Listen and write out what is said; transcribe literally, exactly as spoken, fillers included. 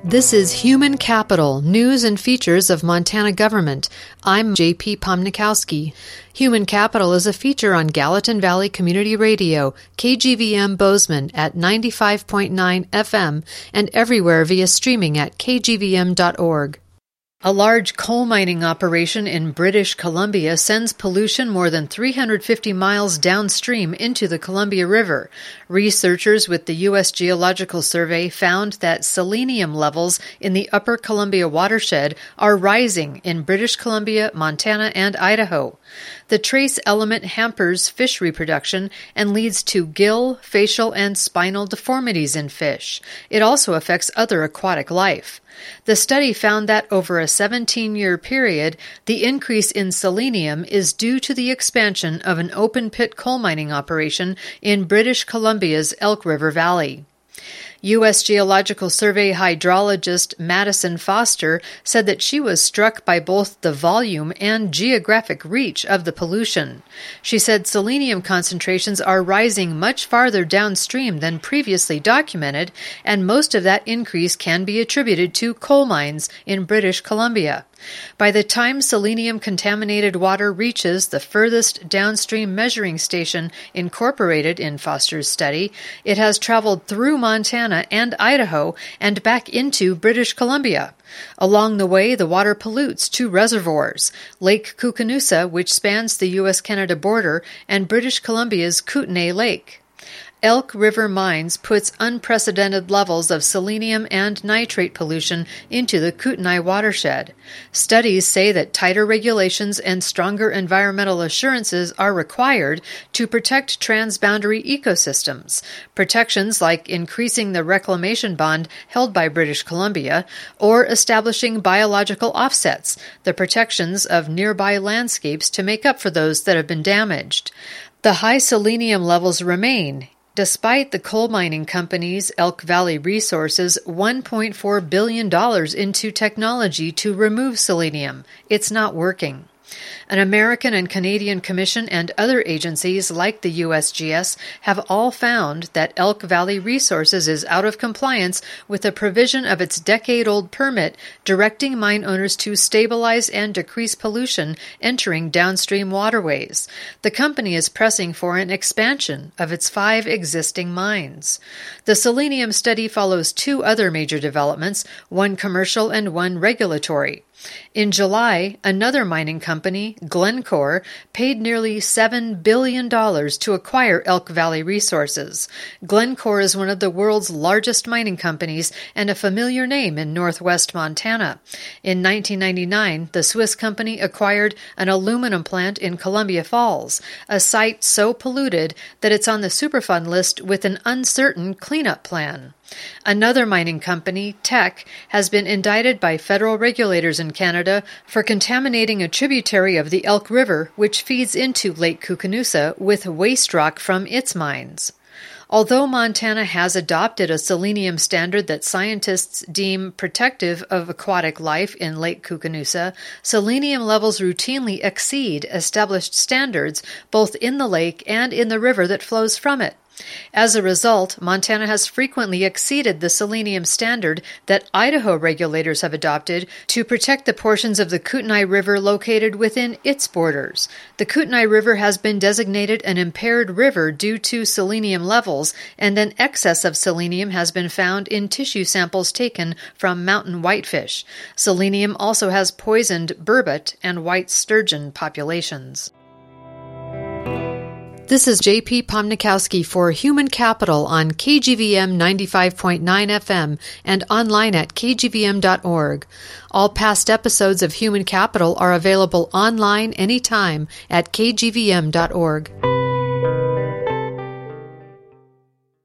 This is Human Capital, News and Features of Montana Government. I'm J P Pomnikowski. Human Capital is a feature on Gallatin Valley Community Radio, K G V M Bozeman at ninety-five point nine F M and everywhere via streaming at k g v m dot org. A large coal mining operation in British Columbia sends pollution more than three hundred fifty miles downstream into the Columbia River. Researchers with the U S Geological Survey found that selenium levels in the Upper Columbia watershed are rising in British Columbia, Montana, and Idaho. The trace element hampers fish reproduction and leads to gill, facial, and spinal deformities in fish. It also affects other aquatic life. The study found that over a seventeen-year period, the increase in selenium is due to the expansion of an open-pit coal mining operation in British Columbia's Elk River Valley. U S Geological Survey hydrologist Madison Foster said that she was struck by both the volume and geographic reach of the pollution. She said selenium concentrations are rising much farther downstream than previously documented, and most of that increase can be attributed to coal mines in British Columbia. By the time selenium-contaminated water reaches the furthest downstream measuring station incorporated in Foster's study, it has traveled through Montana and Idaho and back into British Columbia. Along the way, the water pollutes two reservoirs, Lake Koocanusa, which spans the U S Canada border, and British Columbia's Kootenay Lake. Elk River Mines puts unprecedented levels of selenium and nitrate pollution into the Kootenay watershed. Studies say that tighter regulations and stronger environmental assurances are required to protect transboundary ecosystems. Protections like increasing the reclamation bond held by British Columbia or establishing biological offsets, the protections of nearby landscapes to make up for those that have been damaged. The high selenium levels remain, despite the coal mining company's Elk Valley Resources one point four billion dollars into technology to remove selenium. It's not working. An American and Canadian Commission and other agencies like the U S G S have all found that Elk Valley Resources is out of compliance with a provision of its decade-old permit directing mine owners to stabilize and decrease pollution entering downstream waterways. The company is pressing for an expansion of its five existing mines. The selenium study follows two other major developments, one commercial and one regulatory. In July, another mining company, Glencore, paid nearly seven billion dollars to acquire Elk Valley Resources. Glencore is one of the world's largest mining companies and a familiar name in northwest Montana. In nineteen ninety-nine, the Swiss company acquired an aluminum plant in Columbia Falls, a site so polluted that it's on the Superfund list with an uncertain cleanup plan. Another mining company, Teck, has been indicted by federal regulators in Canada for contaminating a tributary of the Elk River, which feeds into Lake Koocanusa, with waste rock from its mines. Although Montana has adopted a selenium standard that scientists deem protective of aquatic life in Lake Koocanusa, selenium levels routinely exceed established standards both in the lake and in the river that flows from it. As a result, Montana has frequently exceeded the selenium standard that Idaho regulators have adopted to protect the portions of the Kootenay River located within its borders. The Kootenay River has been designated an impaired river due to selenium levels, and an excess of selenium has been found in tissue samples taken from mountain whitefish. Selenium also has poisoned burbot and white sturgeon populations. This is J P Pomnikowski for Human Capital on K G V M ninety-five point nine F M and online at k g v m dot org. All past episodes of Human Capital are available online anytime at k g v m dot org.